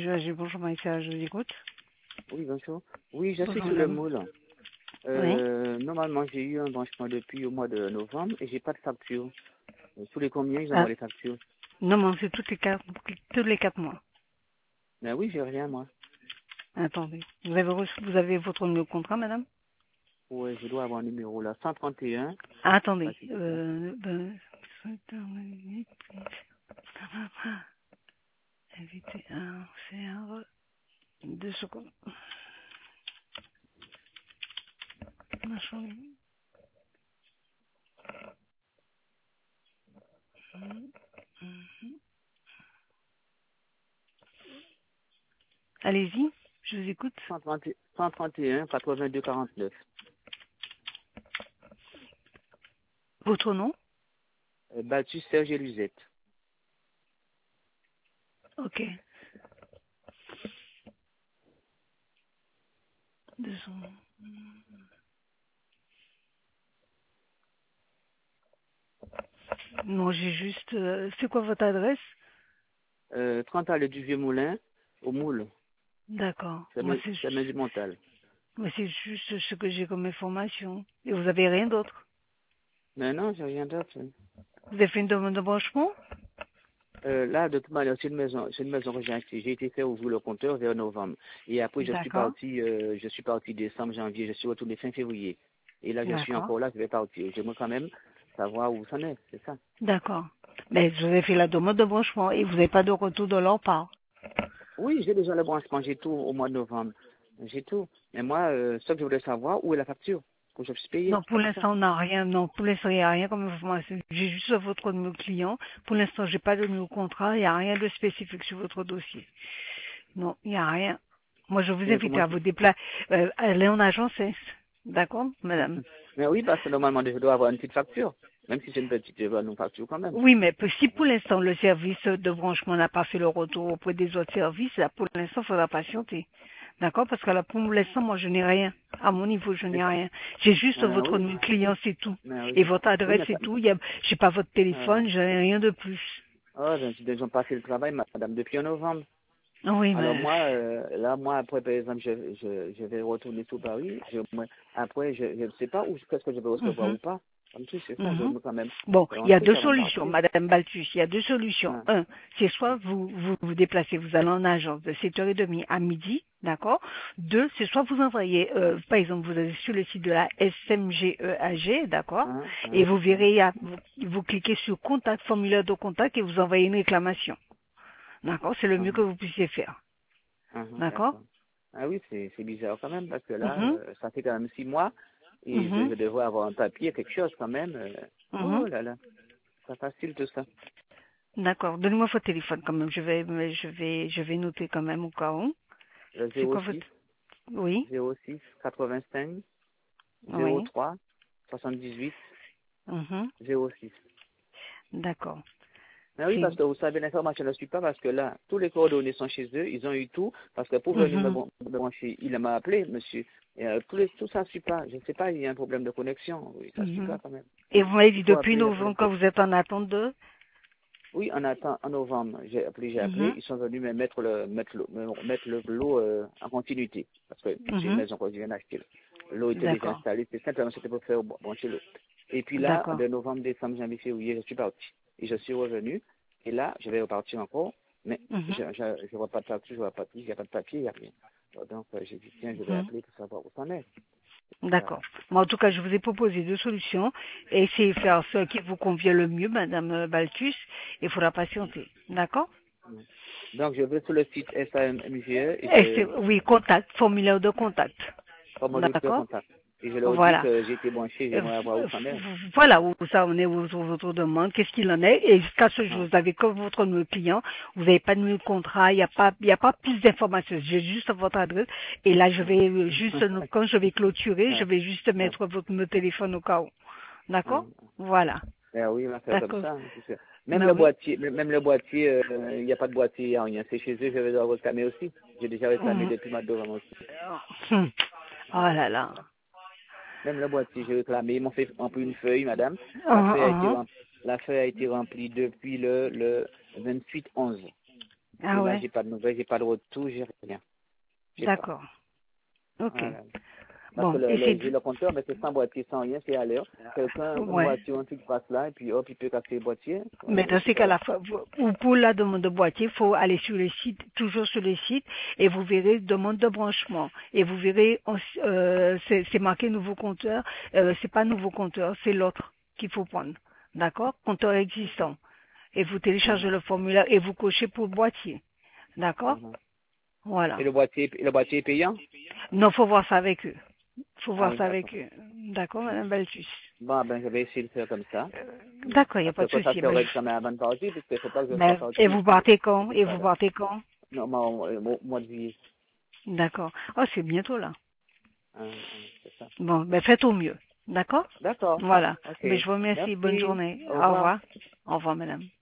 Bonjour Maïssa, je vous écoute. Oui, bonjour. Oui, je suis Bonjour sur le madame. moule. Oui. Normalement, j'ai eu un branchement depuis au mois de novembre et j'ai pas de facture. Tous les combien ils envoient Ah, les factures? non, c'est tous les 4 mois. Ben oui, j'ai rien, moi. Attendez. Vous avez votre numéro de contrat, madame? Ouais, je dois avoir un numéro là. 131. Ah, Pas attendez. si c'est ça. Éviter un CR. 2 secondes. Machin. Allez-y, je vous écoute. 131, 82, 49. Votre nom? Battu Serge et Lusette. Ok. 200. Non, j'ai juste... c'est quoi votre adresse? 30 allée du Vieux Moulin, au Moule. D'accord. C'est main du Montal. Moi, c'est juste ce que j'ai comme information. Et vous avez rien d'autre? Mais non, j'ai rien d'autre. Vous avez fait une demande de branchement? Là, de toute manière, c'est une maison que j'ai achetée. J'ai été faire ouvrir le compteur vers novembre. Et après, D'accord. je suis parti décembre, janvier, je suis retourné fin février. Et là, je suis D'accord. encore là, je vais partir. J'aimerais quand même savoir où ça en est, c'est ça. D'accord. Mais vous avez fait la demande de branchement et vous n'avez pas de retour de leur part. Oui, j'ai déjà le branchement, j'ai tout au mois de novembre. J'ai tout. Mais moi, ce que je voulais savoir, où est la facture? Que je puisse payer, Non, pour c'est ça. l'instant, on n'a rien. Non, pour l'instant, il n'y a rien comme information. J'ai juste votre numéro client. Pour l'instant, j'ai pas de numéro contrat. Il n'y a rien de spécifique sur votre dossier. Non, il n'y a rien. Moi, je vous Mais invite comment à c'est? vous déplacer, aller en agence. D'accord, madame? Mais oui, parce que normalement, je dois avoir une petite facture. Même si c'est une petite, je dois avoir une facture quand même. Oui, mais si pour l'instant le service de branchement n'a pas fait le retour auprès des autres services, là, pour l'instant, il faudra patienter. D'accord? Parce que là, pour l'instant, moi, je n'ai rien. À mon niveau, je n'ai rien. J'ai juste votre Oui, numéro client, c'est tout. mais oui. Et votre Oui, adresse, mais c'est tout. J'ai pas votre euh, téléphone, j'ai rien de plus. oh, j'ai déjà passé le travail, madame, depuis en novembre. Oui, Alors mais... moi, là, moi, après, par exemple, je vais retourner sur Paris. Après, je ne sais pas où, qu'est-ce que je vais recevoir Mhm. ou pas. Comme tu c'est ça, je Mhm. veux quand même Bon, faire il un y a truc deux avant de solutions, partir. Madame Baltus. Il y a deux solutions. Hein. Un, c'est soit vous déplacez, vous allez en agence de 7h30 à midi, d'accord. Deux, c'est soit vous envoyez, par exemple, vous allez sur le site de la SMGEAG, d'accord, Hein, et hein, vous hein, verrez, vous cliquez sur contact, formulaire de contact, et vous envoyez une réclamation. D'accord, c'est le hein, mieux que vous puissiez faire. D'accord. d'accord. Ah oui, c'est bizarre quand même, parce que là, Mhm. ça fait quand même 6 mois, et Mhm. je devrais avoir un papier, quelque chose quand même. Mhm. Oh là là, ça facile tout ça. D'accord. Donnez-moi votre téléphone quand même. Je vais noter quand même au cas où. Le C'est quoi votre... 06, Oui. 06, 85, Oui. 03, 78, Mhm. 06. D'accord. Mais oui, C'est... parce que vous savez, l'information ne suit pas parce que là, tous les coordonnées sont chez eux, ils ont eu tout, parce que pour venir Mhm. me brancher, il m'a appelé, monsieur. Et, tout ça ne suit pas. Je ne sais pas, il y a un problème de connexion. Oui, ça ne suit pas Mhm. quand même. Et vous m'avez Il dit faut depuis appeler la novembre police. quand vous êtes en attente de... Oui, en novembre, j'ai appelé, Mhm. ils sont venus me mettre l'eau en continuité. Parce que c'est une Mhm. maison que je viens d'acheter. L'eau était déjà D'accord. installée, c'est simplement c'était pour faire brancher l'eau. Et puis là, D'accord. de novembre, décembre, janvier, février, je suis parti. Et je suis revenu. Et là, je vais repartir encore. Mais Mhm. je vois pas de facture, je vois pas de il n'y a pas de papier, il n'y a rien. Donc, j'ai dit, tiens, je vais Mhm. appeler pour savoir où ça en est. D'accord. Voilà. Moi, en tout cas, je vous ai proposé deux solutions. Et essayez de faire ce qui vous convient le mieux, Madame Baltus. Il faudra patienter. D'accord? Donc, je vais sur le site SAMMGE et Oui, contact, formulaire de contact. comment je fais D'accord? contact. Et je leur dis Voilà. que j'ai été branché, j'aimerais avoir où ça en est. Voilà où ça en est votre demande, qu'est-ce qu'il en est. Et jusqu'à ce jour, Ah, vous avez comme votre numéro client, vous n'avez pas de numéro de contrat, il y a pas plus d'informations. J'ai juste votre adresse. Et là, je ah, vais juste, quand je vais clôturer, je ah, vais juste ah, mettre votre numéro de téléphone au cas où. ah. D'accord? Voilà. Ben oui, on va faire comme D'accord. ça. Hein, c'est sûr. Ben oui. Même le boîtier, il n'y a pas de boîtier, il n'y a rien. C'est chez eux, je vais devoir réclamer aussi. J'ai déjà réclamé Mhm. depuis ma devant aussi. Hum. Oh Ah, là là. voilà. Même le boîtier, j'ai réclamé. Ils m'ont fait remplir une feuille, madame. Mhm, La feuille a été remplie depuis le 28-11. Ah Et là, ouais, j'ai pas de nouvelles, j'ai pas de retour, j'ai rien. J'ai pas. d'accord. Ok. Voilà. Parce que Bon, et c'est... j'ai le compteur, mais c'est sans boîtier, sans rien, c'est à l'air. Quelqu'un, une Ouais. voiture, un truc passe là, et puis hop, il peut casser le boîtier. Mais dans ces C'est ça. cas-là, ou pour la demande de boîtier, il faut aller sur le site, toujours sur le site, et vous verrez demande de branchement. Et vous verrez, c'est marqué nouveau compteur. C'est pas nouveau compteur, c'est l'autre qu'il faut prendre. D'accord? Compteur existant. Et vous téléchargez Mhm, le formulaire et vous cochez pour boîtier. D'accord? mhm. Voilà. Et le boîtier est payant? Non, faut voir ça avec eux. Faut Ah voir oui, ça d'accord. avec eux. D'accord, Madame Beltus? Bon, ben, je vais essayer de faire comme ça. D'accord, il n'y a Parce pas de que ça souci. se règle quand même avant de partir, puisqu'il ne faut pas que je sois Et parti, vous puis, partez quand? c'est Et ça, vous là. partez quand? Non, au mois de juillet. D'accord. Oh, c'est bientôt là. C'est ça. Bon, ben faites au mieux. D'accord? D'accord. Voilà. OK. Mais je vous remercie. Bonne Merci. journée. Au Au revoir. revoir. Au revoir, madame.